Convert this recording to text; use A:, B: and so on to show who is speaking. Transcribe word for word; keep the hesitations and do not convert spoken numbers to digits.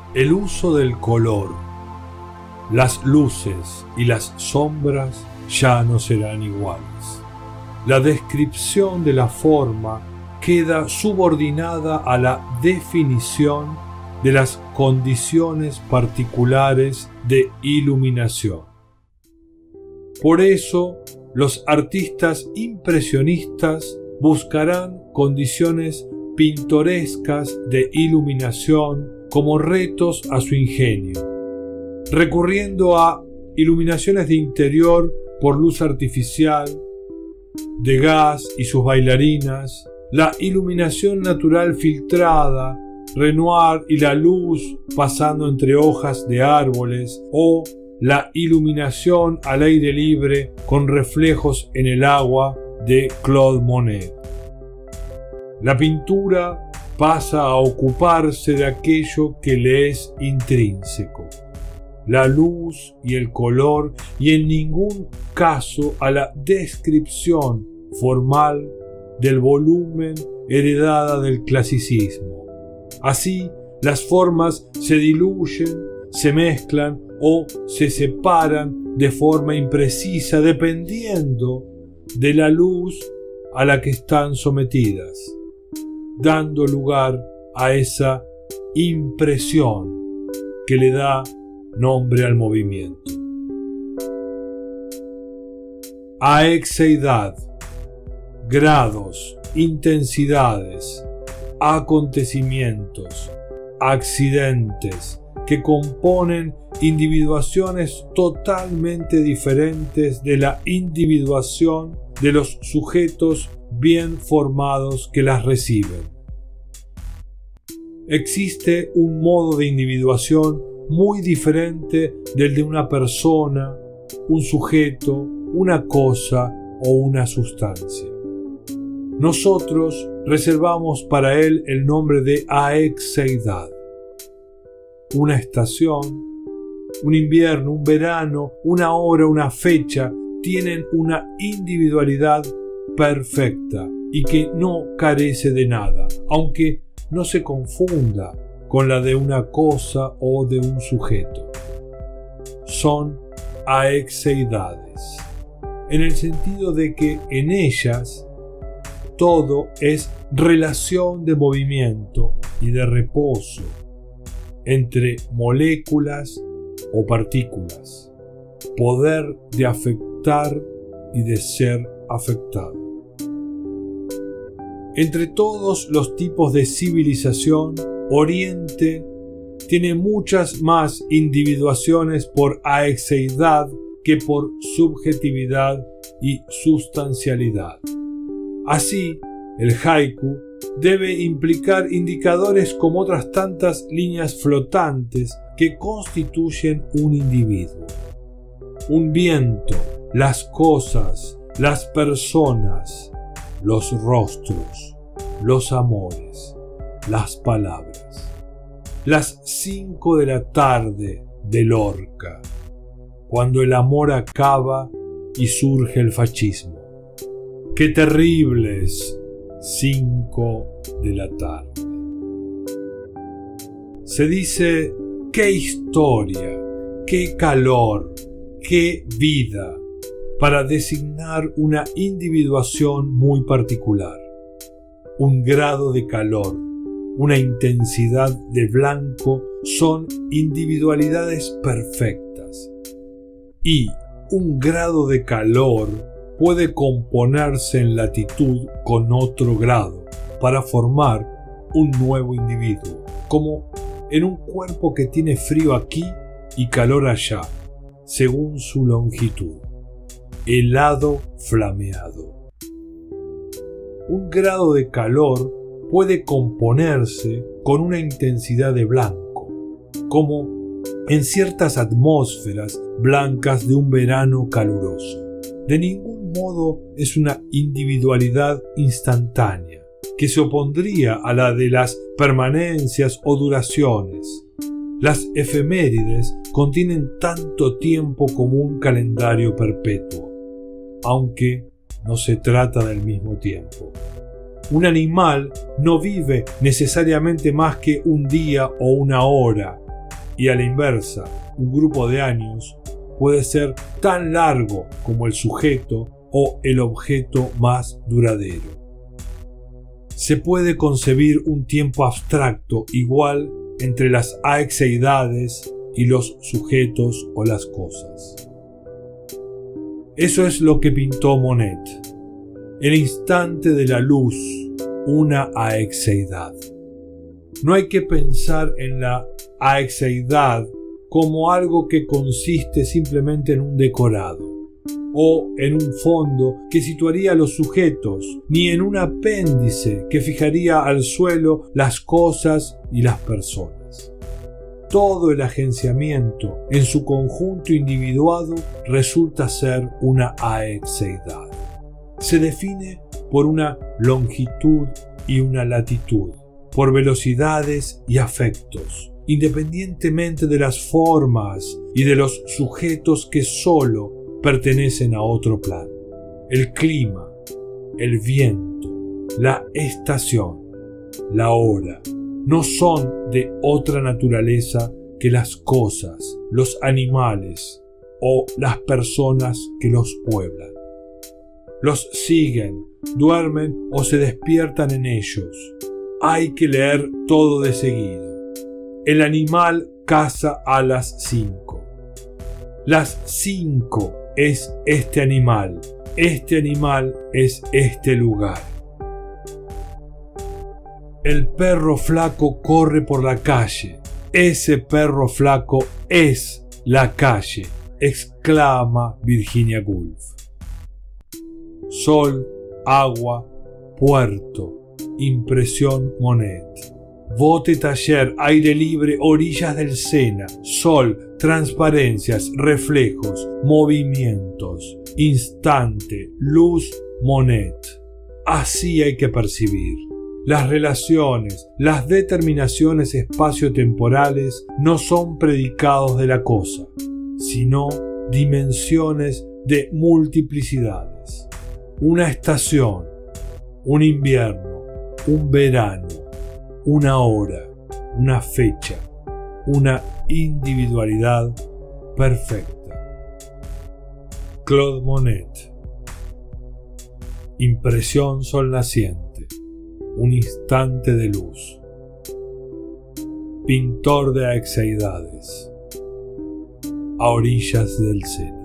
A: El uso del color, las luces y las sombras ya no serán iguales. La descripción de la forma queda subordinada a la definición de las condiciones particulares de iluminación. Por eso, los artistas impresionistas buscarán condiciones pintorescas de iluminación como retos a su ingenio, recurriendo a iluminaciones de interior por luz artificial, de gas y sus bailarinas, la iluminación natural filtrada, Renoir y la luz pasando entre hojas de árboles, o la iluminación al aire libre con reflejos en el agua de Claude Monet. La pintura pasa a ocuparse de aquello que le es intrínseco, la luz y el color, y en ningún caso a la descripción formal del volumen heredada del clasicismo. Así, las formas se diluyen, se mezclan o se separan de forma imprecisa dependiendo de la luz a la que están sometidas, dando lugar a esa impresión que le da nombre al movimiento. Aexeidad, grados, intensidades, acontecimientos, accidentes que componen individuaciones totalmente diferentes de la individuación de los sujetos bien formados que las reciben. Existe un modo de individuación muy diferente del de una persona, un sujeto, una cosa o una sustancia. Nosotros reservamos para él el nombre de aexeidad. Una estación, un invierno, un verano, una hora, una fecha tienen una individualidad perfecta y que no carece de nada, aunque no se confunda con la de una cosa o de un sujeto. Son aexeidades, en el sentido de que en ellas todo es relación de movimiento y de reposo entre moléculas o partículas, poder de afectar y de ser afectado. Entre todos los tipos de civilización, Oriente tiene muchas más individuaciones por aexeidad que por subjetividad y sustancialidad. Así, el haiku debe implicar indicadores como otras tantas líneas flotantes que constituyen un individuo. Un viento, las cosas, las personas, los rostros, los amores, las palabras. Las cinco de la tarde de Lorca, cuando el amor acaba y surge el fascismo. ¡Qué terribles cinco de la tarde! Se dice, ¡qué historia, qué calor, qué vida!, para designar una individuación muy particular. Un grado de calor, una intensidad de blanco son individualidades perfectas. Y un grado de calor puede componerse en latitud con otro grado para formar un nuevo individuo, como en un cuerpo que tiene frío aquí y calor allá, según su longitud. Helado flameado. Un grado de calor puede componerse con una intensidad de blanco, como en ciertas atmósferas blancas de un verano caluroso. De ningún modo es una individualidad instantánea, que se opondría a la de las permanencias o duraciones. Las efemérides contienen tanto tiempo como un calendario perpetuo, aunque no se trata del mismo tiempo. Un animal no vive necesariamente más que un día o una hora, Y a la inversa, un grupo de años puede ser tan largo como el sujeto o el objeto más duradero. Se puede concebir un tiempo abstracto igual entre las aexeidades y los sujetos o las cosas. Eso es lo que pintó Monet. El instante de la luz, una aexeidad. No hay que pensar en la aexeidad como algo que consiste simplemente en un decorado o en un fondo que situaría a los sujetos, ni en un apéndice que fijaría al suelo las cosas y las personas. Todo el agenciamiento en su conjunto individuado resulta ser una aexeidad. Se define por una longitud y una latitud, por velocidades y afectos, independientemente de las formas y de los sujetos que solo pertenecen a otro plano. El clima, el viento, la estación, la hora, no son de otra naturaleza que las cosas, los animales o las personas que los pueblan. Los siguen, duermen o se despiertan en ellos. Hay que leer todo de seguido. El animal caza a las cinco. Las cinco es este animal. Este animal es este lugar. El perro flaco corre por la calle. Ese perro flaco es la calle, exclama Virginia Woolf. Sol, agua, puerto, impresión Monet. Bote taller, aire libre, orillas del Sena, sol, transparencias, reflejos, movimientos, instante, luz, Monet. Así hay que percibir. Las relaciones, las determinaciones espaciotemporales no son predicados de la cosa, sino dimensiones de multiplicidades. Una estación, un invierno, un verano, una hora, una fecha, una individualidad perfecta. Claude Monet. Impresión sol naciente, un instante de luz. Pintor de aexeidades, a orillas del Sena.